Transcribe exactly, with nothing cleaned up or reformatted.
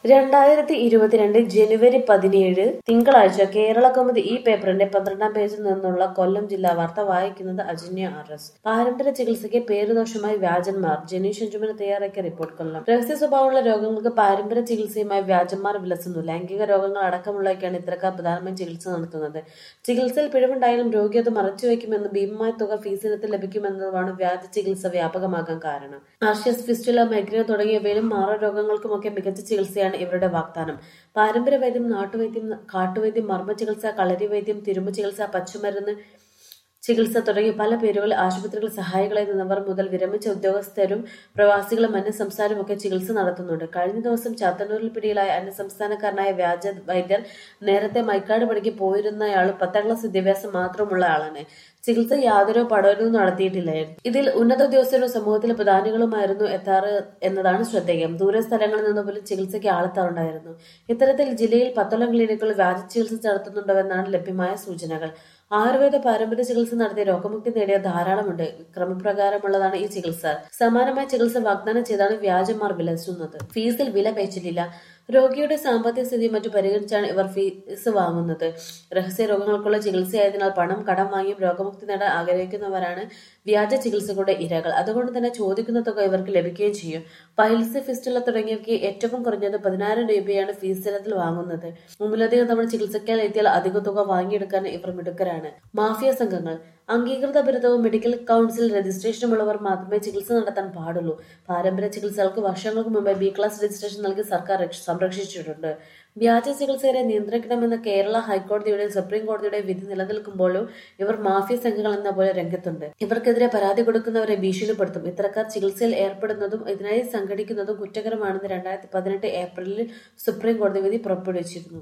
രണ്ടായിരത്തി ഇരുപത്തിരണ്ട് ജനുവരി പതിനേഴ് തിങ്കളാഴ്ച കേരളകൗമുദി ഈ പേപ്പറിന്റെ പന്ത്രണ്ടാം പേജിൽ നിന്നുള്ള കൊല്ലം ജില്ലാ വാർത്ത വായിക്കുന്നത് അജന്യ ആർ എസ്. പാരമ്പര്യ ചികിത്സയ്ക്ക് പേരുദോഷമായി വ്യാജന്മാർ. ജനീഷ് അഞ്ചുമന തയ്യാറാക്കിയ റിപ്പോർട്ട്. കൊല്ലം. രഹസ്യ സ്വഭാവമുള്ള രോഗങ്ങൾക്ക് പാരമ്പര്യ ചികിത്സയുമായി വ്യാജന്മാർ വിലസുന്നു. ലൈംഗിക രോഗങ്ങൾ അടക്കമുള്ളവയ്ക്കാണ് ഇത്തരക്കാർ പ്രധാനമായും ചികിത്സ നടത്തുന്നത്. ചികിത്സയിൽ പിഴവുണ്ടായാലും രോഗി അത് മറച്ചുവെക്കുമെന്നും ഭീമമായ തുക ഫീസിനത്തിൽ ലഭിക്കുമെന്നതുമാണ് വ്യാജ ചികിത്സ വ്യാപകമാകാൻ കാരണം. ആർഷ്യസ്, ഫിസ്റ്റുല, മൈഗ്രെയിൻ തുടങ്ങിയവയിലും മാറാരോഗങ്ങൾക്കുമൊക്കെ മികച്ച ചികിത്സയാണ് ഇവരുടെ വാഗ്ദാനം. പാരമ്പര്യ വൈദ്യം, നാട്ടുവൈദ്യം, കാട്ടുവൈദ്യം, മർമ്മ ചികിത്സ, കളരി വൈദ്യം, തിരുമ്പ് ചികിത്സ, പച്ചുമരുന്ന് ചികിത്സ തുടങ്ങി പല പേരുകളിൽ ആശുപത്രികൾ സഹായികളായി നിന്നവർ മുതൽ വിരമിച്ച ഉദ്യോഗസ്ഥരും പ്രവാസികളും അന്യസംസ്ഥാനമൊക്കെ ചികിത്സ നടത്തുന്നുണ്ട്. കഴിഞ്ഞ ദിവസം ചാത്തന്നൂരിൽ പിടിയിലായ അന്യസംസ്ഥാനക്കാരനായ വ്യാജ വൈദ്യർ നേരത്തെ മൈക്കാട് പണിക്ക് പോയിരുന്നയാളും പത്താം ക്ലാസ് വിദ്യാഭ്യാസം മാത്രമുള്ള ആളാണ്. ചികിത്സ യാതൊരു പഠനവും നടത്തിയിട്ടില്ലായിരുന്നു. ഇതിൽ ഉന്നത ഉദ്യോഗസ്ഥരും സമൂഹത്തിലെ പ്രധാനികളുമായിരുന്നു എത്താറ് എന്നതാണ് ശ്രദ്ധേയം. ദൂര സ്ഥലങ്ങളിൽ നിന്ന് പോലും ചികിത്സയ്ക്ക് ആളെത്താറുണ്ടായിരുന്നു. ഇത്തരത്തിൽ ജില്ലയിൽ പത്തോളം ക്ലിനിക്കുകൾ വ്യാജ ചികിത്സ നടത്തുന്നുണ്ടെന്നാണ് ലഭ്യമായ സൂചനകൾ. ആയുർവേദ പാരമ്പര്യ ചികിത്സ നടത്തി രോഗമുക്തി നേടിയ ധാരാളമുണ്ട്. ക്രമപ്രകാരമുള്ളതാണ് ഈ ചികിത്സ. സമാനമായ ചികിത്സ വാഗ്ദാനം ചെയ്താണ് വ്യാജന്മാർ വിലസുന്നത്. ഫീസിൽ വില പേച്ചിലില്ല. രോഗിയുടെ സാമ്പത്തിക സ്ഥിതി മറ്റു പരിഗണിച്ചാണ് ഇവർ ഫീസ് വാങ്ങുന്നത്. രഹസ്യ രോഗങ്ങൾക്കുള്ള ചികിത്സയായതിനാൽ പണം കടം വാങ്ങിയും രോഗമുക്തി നേടാൻ ആഗ്രഹിക്കുന്നവരാണ് വ്യാജ ചികിത്സകളുടെ ഇരകൾ. അതുകൊണ്ട് തന്നെ ചോദിക്കുന്ന തുക ഇവർക്ക് ലഭിക്കുകയും ചെയ്യും. പൈൽസ്, ഫിസ്റ്റുല തുടങ്ങിയവയ്ക്ക് ഏറ്റവും കുറഞ്ഞത് പതിനായിരം രൂപയാണ് ഫീസ് ഇനത്തിൽ വാങ്ങുന്നത്. ഒന്നിലധികം തവണ ചികിത്സിക്കാൻ എത്തിയാൽ അധിക തുക വാങ്ങിയെടുക്കാൻ ഇവർ മിടുക്കരാണ്. മാഫിയ സംഘങ്ങൾ. അംഗീകൃത ബിരുദവും മെഡിക്കൽ കൗൺസിൽ രജിസ്ട്രേഷനുമുള്ളവർ മാത്രമേ ചികിത്സ നടത്താൻ പാടുള്ളൂ. പാരമ്പര്യ ചികിത്സകൾക്ക് വർഷങ്ങൾക്ക് മുമ്പ് ബി ക്ലാസ് രജിസ്ട്രേഷൻ നൽകി സർക്കാർ സംരക്ഷിച്ചിട്ടുണ്ട്. വ്യാജ ചികിത്സകരെ നിയന്ത്രിക്കണമെന്ന കേരള ഹൈക്കോടതിയുടെ സുപ്രീം കോടതിയുടെ വിധി നിലനിൽക്കുമ്പോഴും ഇവർ മാഫിയ സംഘങ്ങൾ എന്ന പോലെ രംഗത്തുണ്ട്. ഇവർക്കെതിരെ പരാതി കൊടുക്കുന്നവരെ ഭീഷണിപ്പെടുത്തും. ഇത്തരക്കാർ ചികിത്സയിൽ ഏർപ്പെടുന്നതും ഇതിനായി സംഘടിക്കുന്നതും കുറ്റകരമാണെന്ന് രണ്ടായിരത്തി പതിനെട്ട് ഏപ്രിലിൽ സുപ്രീം കോടതി വിധി പുറപ്പെടുവിച്ചിരുന്നു.